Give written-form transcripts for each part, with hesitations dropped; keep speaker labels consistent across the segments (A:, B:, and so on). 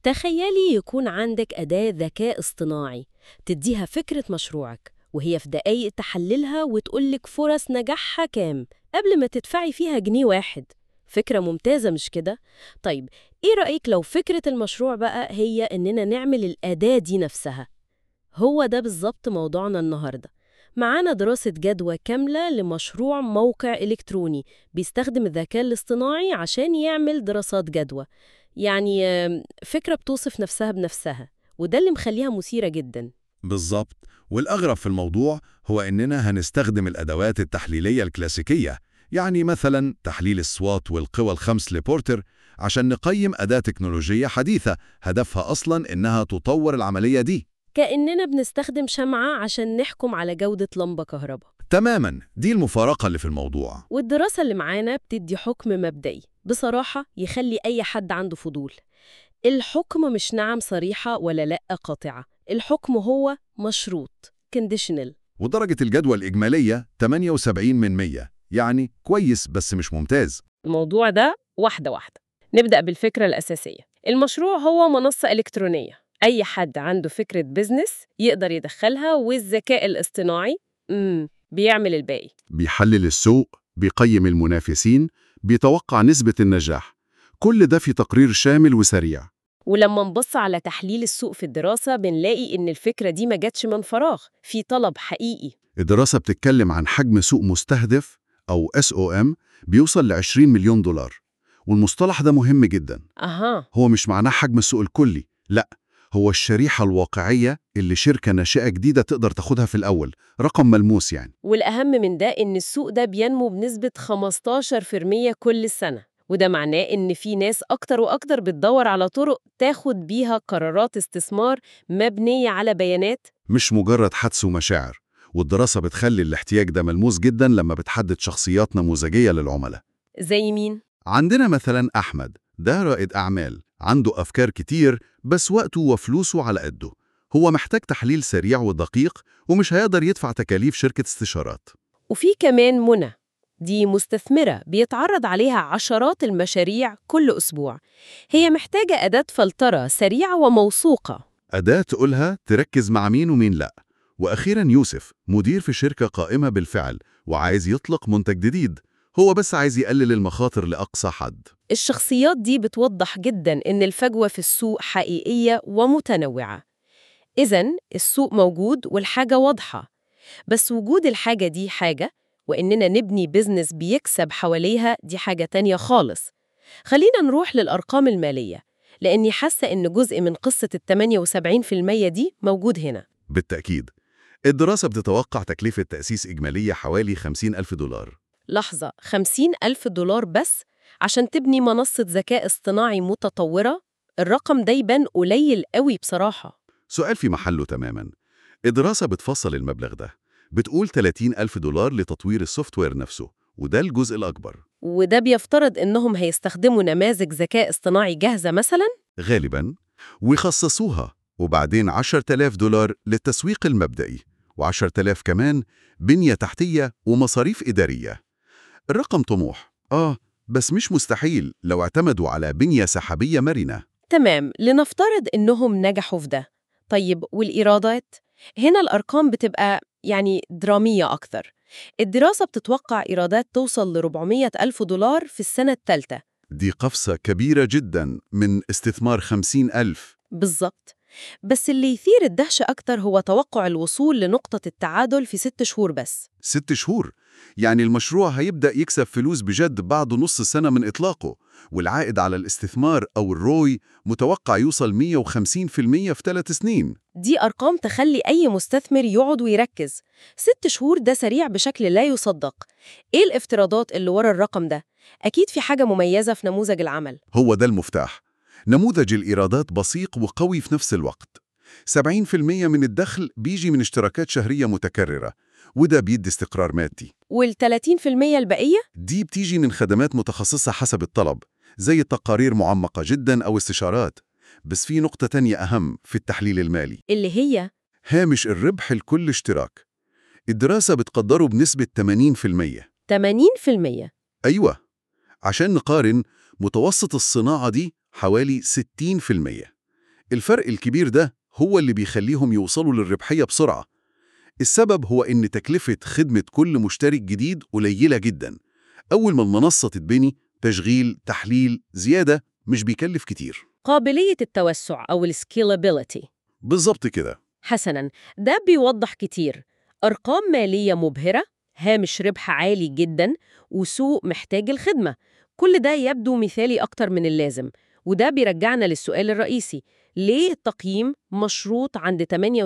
A: تخيلي يكون عندك أداة ذكاء اصطناعي تديها فكرة مشروعك وهي في دقايق تحللها وتقولك فرص نجاحها كام قبل ما تدفعي فيها جنيه واحد. فكرة ممتازة مش كده؟ طيب إيه رأيك لو فكرة المشروع بقى هي إننا نعمل الأداة دي نفسها؟ هو ده بالظبط موضوعنا النهاردة. معانا دراسة جدوى كاملة لمشروع موقع إلكتروني بيستخدم الذكاء الاصطناعي عشان يعمل دراسات جدوى. يعني فكرة بتوصف نفسها بنفسها، وده اللي مخليها مثيرة جدا.
B: بالظبط. والأغرب في الموضوع هو إننا هنستخدم الأدوات التحليلية الكلاسيكية، يعني مثلا تحليل السوات والقوى الخمس لبورتر، عشان نقيم أداة تكنولوجية حديثة هدفها أصلا إنها تطور العملية دي.
A: كأننا بنستخدم شمعة عشان نحكم على جودة لمبة كهرباء.
B: تماما، دي المفارقة اللي في الموضوع.
A: والدراسة اللي معانا بتدي حكم مبدئي بصراحة يخلي أي حد عنده فضول. الحكم مش نعم صريحة ولا لأ قاطعة، الحكم هو مشروط conditional.
B: ودرجة الجدوى الإجمالية 78 من 100، يعني كويس بس مش ممتاز.
A: الموضوع ده واحدة واحدة. نبدأ بالفكرة الأساسية. المشروع هو منصة إلكترونية، أي حد عنده فكرة بيزنس يقدر يدخلها، والذكاء الاصطناعي بيعمل الباقي.
C: بيحلل السوق، بيقيم المنافسين، بيتوقع نسبة النجاح. كل ده في تقرير شامل وسريع.
A: ولما نبص على تحليل السوق في الدراسة بنلاقي إن الفكرة دي ما جاتش من فراغ، في طلب حقيقي.
C: الدراسة بتتكلم عن حجم سوق مستهدف أو SOM بيوصل ل$20 مليون. والمصطلح ده مهم جدا. هو مش معناه حجم السوق الكلي، لا، هو الشريحة الواقعية اللي شركة ناشئة جديدة تقدر تاخدها في الأول، رقم ملموس يعني.
A: والأهم من ده إن السوق ده بينمو بنسبة 15% كل سنة، وده معناه إن في ناس أكتر وأكتر بتدور على طرق تاخد بيها قرارات استثمار مبنية على بيانات،
C: مش مجرد حدس ومشاعر. والدراسة بتخلي الاحتياج ده ملموس جدا لما بتحدد شخصيات نموذجية للعملاء.
A: زي مين؟
C: عندنا مثلا أحمد، ده رائد أعمال عنده أفكار كتير بس وقته وفلوسه على قده. هو محتاج تحليل سريع ودقيق ومش هيقدر يدفع تكاليف شركة استشارات.
A: وفي كمان منى، دي مستثمرة بيتعرض عليها عشرات المشاريع كل أسبوع. هي محتاجة أداة فلترة سريعة وموثوقة.
C: أداة تقولها تركز مع مين ومين لأ. وأخيرا يوسف، مدير في شركة قائمة بالفعل وعايز يطلق منتج جديد. هو بس عايز يقلل المخاطر لأقصى حد.
A: الشخصيات دي بتوضح جدا إن الفجوة في السوق حقيقية ومتنوعة. إذن السوق موجود والحاجة واضحة، بس وجود الحاجة دي حاجة، وإننا نبني بيزنس بيكسب حواليها دي حاجة تانية خالص. خلينا نروح للأرقام المالية، لأني حاسة إن جزء من قصة 78% دي موجود هنا.
C: بالتأكيد. الدراسة بتتوقع تكلفة تأسيس إجمالية حوالي $50,000.
A: لحظة، $50,000 بس عشان تبني منصة ذكاء اصطناعي متطورة؟ الرقم ده يبان قليل قوي بصراحة.
C: سؤال في محله تماما. الدراسة بتفصل المبلغ ده، بتقول $30,000 لتطوير السوفت وير نفسه، وده الجزء الأكبر.
A: وده بيفترض إنهم هيستخدموا نماذج ذكاء اصطناعي جاهزة مثلاً؟
C: غالباً. ويخصصوها، وبعدين $10,000 للتسويق المبدئي، و10,000 كمان بنية تحتية ومصاريف إدارية. الرقم طموح، بس مش مستحيل لو اعتمدوا على بنية سحابية مرنة.
A: تمام، لنفترض إنهم نجحوا في ده. طيب والإيرادات؟ هنا الأرقام بتبقى درامية أكثر. الدراسة بتتوقع إيرادات توصل ل$400,000 في السنة الثالثة.
C: دي قفزة كبيرة جداً من استثمار 50,000.
A: بالظبط. بس اللي يثير الدهشة أكتر هو توقع الوصول لنقطة التعادل في 6 شهور بس.
C: 6 شهور؟ يعني المشروع هيبدأ يكسب فلوس بجد بعد نص سنة من إطلاقه، والعائد على الاستثمار أو الروي متوقع يوصل 150% في 3 سنين.
A: دي أرقام تخلي أي مستثمر يقعد ويركز. 6 شهور ده سريع بشكل لا يصدق. إيه الافتراضات اللي ورا الرقم ده؟ أكيد في حاجة مميزة في نموذج العمل.
C: هو ده المفتاح. نموذج الإيرادات بسيط وقوي في نفس الوقت. 70% من الدخل بيجي من اشتراكات شهرية متكررة، وده بيدي استقرار مادي.
A: وال30% البقية؟
C: دي بتيجي من خدمات متخصصة حسب الطلب، زي التقارير معمقة جدا أو استشارات. بس في نقطة تانية أهم في التحليل المالي،
A: اللي هي
C: هامش الربح لكل اشتراك. الدراسة بتقدره بنسبة 80%.
A: 80%؟
C: أيوة، عشان نقارن، متوسط الصناعة دي حوالي 60%. الفرق الكبير ده هو اللي بيخليهم يوصلوا للربحية بسرعة. السبب هو إن تكلفة خدمة كل مشترك جديد قليلة جدا. أول ما المنصة تتبني، تشغيل، تحليل، زيادة مش بيكلف كتير.
A: قابلية التوسع أو السكيلابيليتي.
C: بالظبط كده.
A: حسناً، ده بيوضح كتير. أرقام مالية مبهرة، هامش ربح عالي جداً، وسوق محتاج الخدمة. كل ده يبدو مثالي أكتر من اللازم، وده بيرجعنا للسؤال الرئيسي: ليه التقييم مشروط عند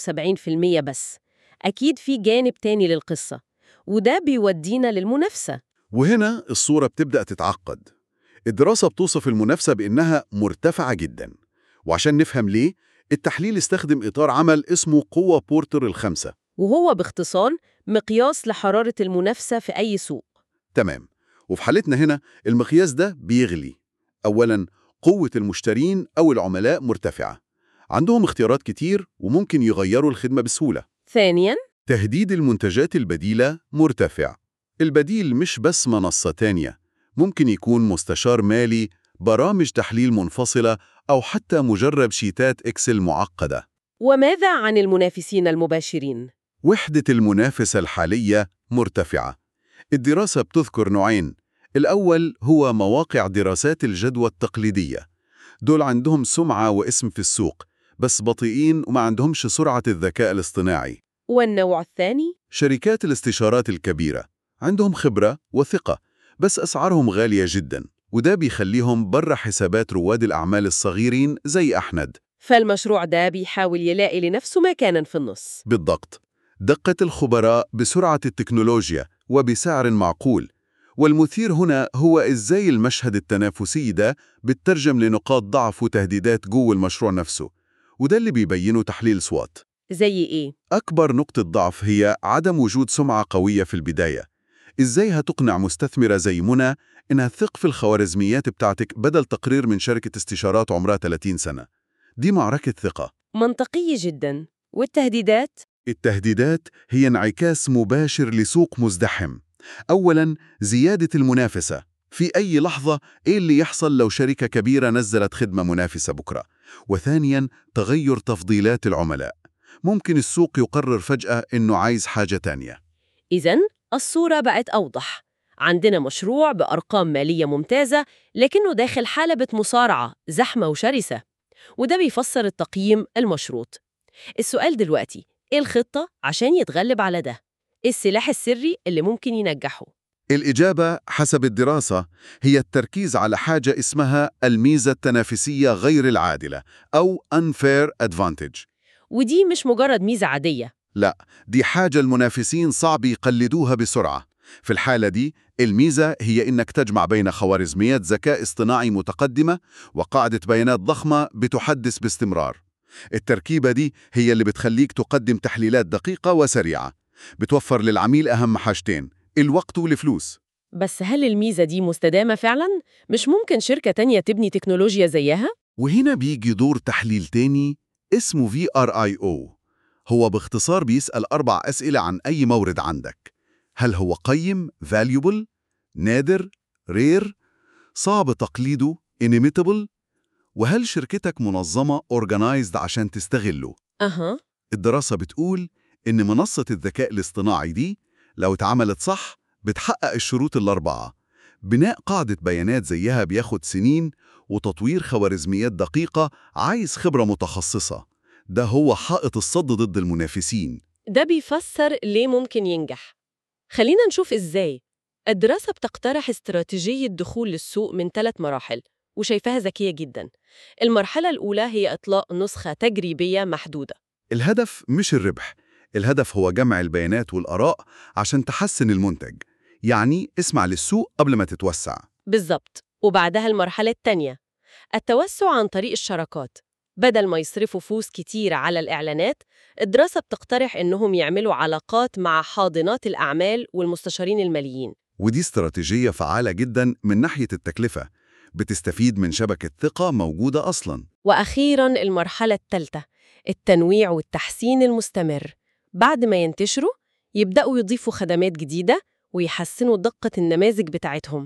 A: 78% بس؟ أكيد في جانب تاني للقصة، وده بيودينا للمنافسة.
C: وهنا الصورة بتبدأ تتعقد. الدراسة بتوصف المنافسة بإنها مرتفعة جدا، وعشان نفهم ليه، التحليل استخدم إطار عمل اسمه قوة بورتر ال5.
A: وهو باختصار مقياس لحرارة المنافسة في أي سوق.
C: تمام. وفي حالتنا هنا المقياس ده بيغلي. أولاً، قوة المشترين أو العملاء مرتفعة، عندهم اختيارات كتير وممكن يغيروا الخدمة بسهولة.
A: ثانياً،
C: تهديد المنتجات البديلة مرتفع. البديل مش بس منصة تانية، ممكن يكون مستشار مالي، برامج تحليل منفصلة، أو حتى مجرب شيتات إكسل معقدة.
A: وماذا عن المنافسين المباشرين؟
C: وحدة المنافسة الحالية مرتفعة. الدراسة بتذكر نوعين. الأول هو مواقع دراسات الجدوى التقليدية. دول عندهم سمعة واسم في السوق، بس بطيئين وما عندهمش سرعة الذكاء الاصطناعي.
A: والنوع الثاني؟
C: شركات الاستشارات الكبيرة عندهم خبرة وثقة، بس أسعارهم غالية جدا، وده بيخليهم برا حسابات رواد الأعمال الصغيرين زي أحمد.
A: فالمشروع ده بيحاول يلاقي لنفسه مكانا في النص.
C: بالضبط. دقة الخبراء بسرعة التكنولوجيا وبسعر معقول. والمثير هنا هو إزاي المشهد التنافسي ده بتترجم لنقاط ضعف وتهديدات جوه المشروع نفسه، وده اللي بيبينه تحليل سوات.
A: زي إيه؟
C: أكبر نقطة ضعف هي عدم وجود سمعة قوية في البداية. إزاي هتقنع مستثمرة زي منى إنها تثق في الخوارزميات بتاعتك بدل تقرير من شركة استشارات عمرها 30 سنة؟ دي معركة ثقة.
A: منطقي جدا. والتهديدات؟
C: التهديدات هي انعكاس مباشر لسوق مزدحم. أولاً، زيادة المنافسة. في أي لحظة إيه اللي يحصل لو شركة كبيرة نزلت خدمة منافسة بكرة؟ وثانياً، تغير تفضيلات العملاء. ممكن السوق يقرر فجأة إنه عايز حاجة تانية.
A: إذن الصورة بقت أوضح. عندنا مشروع بأرقام مالية ممتازة، لكنه داخل حلبة مصارعة زحمة وشرسة، وده بيفسر التقييم المشروط. السؤال دلوقتي: إيه الخطة عشان يتغلب على ده؟ إيه السلاح السري اللي ممكن ينجحه؟
C: الإجابة حسب الدراسة هي التركيز على حاجة اسمها الميزة التنافسية غير العادلة، أو unfair advantage.
A: ودي مش مجرد ميزة عادية.
C: لا، دي حاجة المنافسين صعب يقلدوها بسرعة. في الحالة دي، الميزة هي إنك تجمع بين خوارزميات ذكاء اصطناعي متقدمة وقاعدة بيانات ضخمة بتحدث باستمرار. التركيبة دي هي اللي بتخليك تقدم تحليلات دقيقة وسريعة، بتوفر للعميل أهم حاجتين: الوقت والفلوس.
A: بس هل الميزة دي مستدامة فعلاً؟ مش ممكن شركة تانية تبني تكنولوجيا زيها؟
C: وهنا بيجي دور تحليل تاني اسمه VRIO. هو باختصار بيسأل 4 أسئلة عن أي مورد عندك. هل هو قيم valuable، نادر rare، صعب تقليده inimitable، وهل شركتك منظمة organized عشان تستغله؟
A: أها.
C: الدراسة بتقول إن منصة الذكاء الاصطناعي دي لو اتعملت صح بتحقق الشروط ال4. بناء قاعدة بيانات زيها بياخد سنين، وتطوير خوارزميات دقيقة عايز خبرة متخصصة. ده هو حائط الصد ضد المنافسين.
A: ده بيفسر ليه ممكن ينجح. خلينا نشوف إزاي. الدراسة بتقترح استراتيجية دخول للسوق من 3 مراحل، وشايفاها ذكية جداً. المرحلة الأولى هي إطلاق نسخة تجريبية محدودة.
C: الهدف مش الربح، الهدف هو جمع البيانات والآراء عشان تحسن المنتج. يعني اسمع للسوق قبل ما تتوسع.
A: بالظبط. وبعدها المرحلة التانية، التوسع عن طريق الشراكات. بدل ما يصرفوا فلوس كتير على الإعلانات، الدراسة بتقترح إنهم يعملوا علاقات مع حاضنات الأعمال والمستشارين الماليين.
C: ودي استراتيجية فعالة جدا من ناحية التكلفة، بتستفيد من شبكة ثقة موجودة أصلاً.
A: وأخيراً المرحلة الثالثة، التنويع والتحسين المستمر. بعد ما ينتشروا، يبدأوا يضيفوا خدمات جديدة ويحسنوا دقة النماذج بتاعتهم.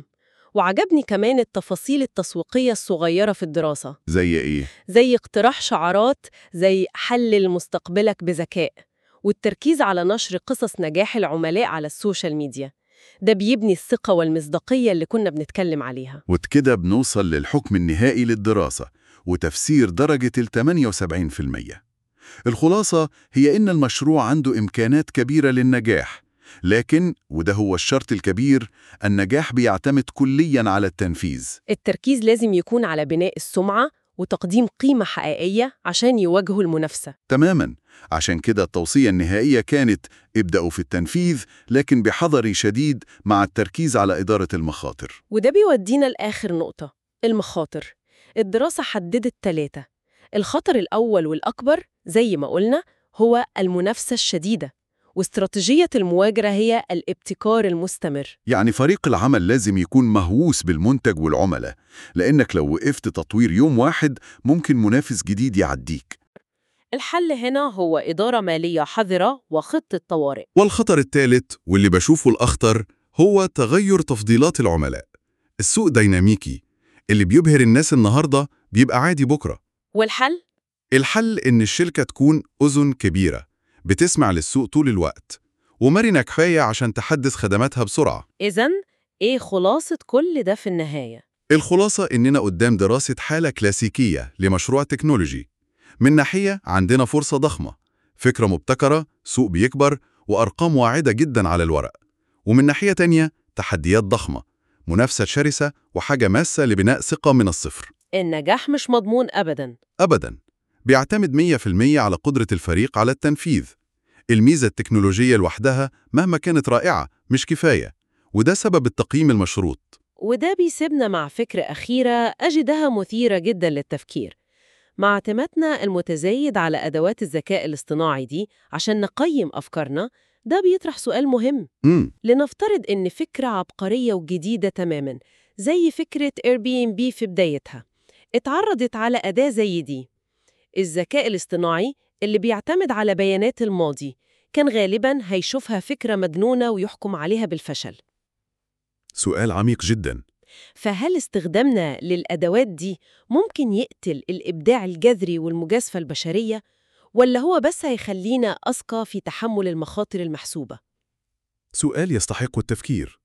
A: وعجبني كمان التفاصيل التسويقية الصغيرة في الدراسة،
C: زي إيه؟
A: زي اقتراح شعارات زي حلل مستقبلك بذكاء، والتركيز على نشر قصص نجاح العملاء على السوشيال ميديا. ده بيبني الثقة والمصداقية اللي كنا بنتكلم عليها.
C: وبكده بنوصل للحكم النهائي للدراسة وتفسير درجة 78%. الخلاصة هي إن المشروع عنده إمكانات كبيرة للنجاح، لكن وده هو الشرط الكبير، النجاح بيعتمد كلياً على التنفيذ.
A: التركيز لازم يكون على بناء السمعة وتقديم قيمة حقيقية عشان يواجهوا المنافسة.
C: تماماً، عشان كده التوصية النهائية كانت ابدأوا في التنفيذ لكن بحذر شديد مع التركيز على إدارة المخاطر.
A: وده بيودينا لآخر نقطة، المخاطر. الدراسة حددت 3. الخطر الأول والأكبر زي ما قلنا هو المنافسة الشديدة، واستراتيجية المواجهة هي الابتكار المستمر.
C: يعني فريق العمل لازم يكون مهووس بالمنتج والعملاء، لأنك لو وقفت تطوير يوم واحد ممكن منافس جديد يعديك.
A: الحل هنا هو إدارة مالية حذرة وخطة طوارئ.
C: والخطر الثالث واللي بشوفه الأخطر هو تغير تفضيلات العملاء. السوق ديناميكي، اللي بيبهر الناس النهاردة بيبقى عادي بكرة.
A: والحل؟
C: الحل إن الشركة تكون أذن كبيرة بتسمع للسوق طول الوقت ومرنة كفاية عشان تحدث خدماتها بسرعة.
A: إذن إيه خلاصة كل ده في النهاية؟
C: الخلاصة إننا قدام دراسة حالة كلاسيكية لمشروع تكنولوجي. من ناحية عندنا فرصة ضخمة، فكرة مبتكرة، سوق بيكبر، وأرقام واعدة جدا على الورق. ومن ناحية تانية تحديات ضخمة، منافسة شرسة، وحاجة ماسة لبناء ثقة من الصفر.
A: النجاح مش مضمون أبداً.
C: أبداً، بيعتمد 100% على قدرة الفريق على التنفيذ. الميزة التكنولوجية لوحدها مهما كانت رائعة مش كفاية، وده سبب التقييم المشروط.
A: وده بيسيبنا مع فكرة أخيرة أجدها مثيرة جدا للتفكير. مع اعتمادنا المتزايد على أدوات الذكاء الاصطناعي دي عشان نقيم أفكارنا، ده بيطرح سؤال مهم. لنفترض إن فكرة عبقرية وجديدة تماماً زي فكرة Airbnb في بدايتها اتعرضت على أداة زي دي. الذكاء الاصطناعي اللي بيعتمد على بيانات الماضي كان غالباً هيشوفها فكرة مجنونة ويحكم عليها بالفشل.
C: سؤال عميق جدا.
A: فهل استخدامنا للأدوات دي ممكن يقتل الإبداع الجذري والمجازفة البشرية، ولا هو بس هيخلينا أذكى في تحمل المخاطر المحسوبة؟
C: سؤال يستحق التفكير.